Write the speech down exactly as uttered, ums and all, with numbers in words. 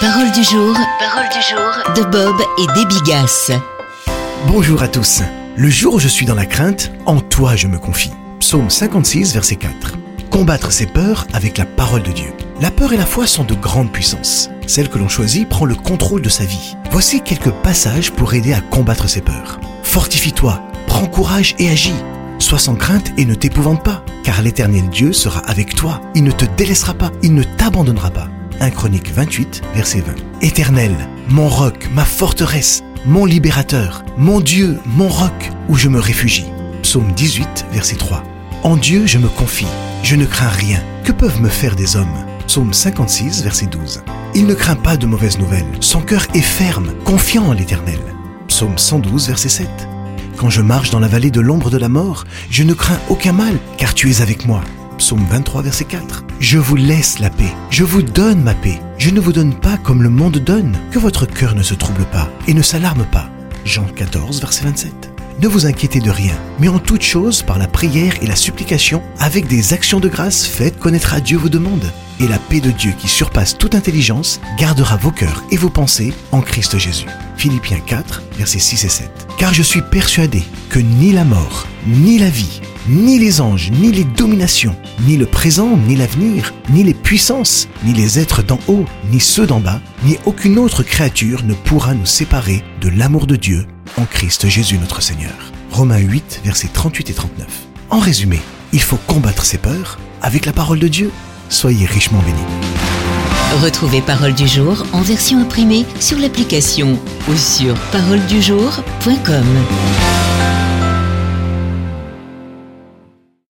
Parole du jour, parole du jour de Bob et Debbie Gass. Bonjour à tous. Le jour où je suis dans la crainte, en toi je me confie. Psaume cinquante-six, verset quatre. Combattre ses peurs avec la parole de Dieu. La peur et la foi sont de grandes puissances. Celle que l'on choisit prend le contrôle de sa vie. Voici quelques passages pour aider à combattre ses peurs. Fortifie-toi, prends courage et agis. Sois sans crainte et ne t'épouvante pas, car l'Éternel Dieu sera avec toi. Il ne te délaissera pas, il ne t'abandonnera pas. un Chroniques vingt-huit, verset vingt. Éternel, mon roc, ma forteresse, mon libérateur, mon Dieu, mon roc, où je me réfugie. Psaume dix-huit, verset trois. En Dieu je me confie, je ne crains rien. Que peuvent me faire des hommes? Psaume cinquante-six, verset douze. Il ne craint pas de mauvaises nouvelles, son cœur est ferme, confiant en l'Éternel. Psaume cent douze, verset sept. Quand je marche dans la vallée de l'ombre de la mort, je ne crains aucun mal, car tu es avec moi. Psaume vingt-trois, verset quatre. Je vous laisse la paix, je vous donne ma paix. Je ne vous donne pas comme le monde donne. Que votre cœur ne se trouble pas et ne s'alarme pas. Jean quatorze, verset vingt-sept. Ne vous inquiétez de rien, mais en toute chose, par la prière et la supplication, avec des actions de grâce, faites connaître à Dieu vos demandes. Et la paix de Dieu qui surpasse toute intelligence gardera vos cœurs et vos pensées en Christ Jésus. Philippiens quatre, versets six et sept. Car je suis persuadé que ni la mort, ni la vie, ni les anges, ni les dominations, ni le présent, ni l'avenir, ni les puissances, ni les êtres d'en haut, ni ceux d'en bas, ni aucune autre créature ne pourra nous séparer de l'amour de Dieu en Christ Jésus notre Seigneur. Romains huit, versets trente-huit et trente-neuf. En résumé, il faut combattre ses peurs avec la parole de Dieu. Soyez richement bénis. Retrouvez Parole du jour en version imprimée sur l'application ou sur parole du jour point com.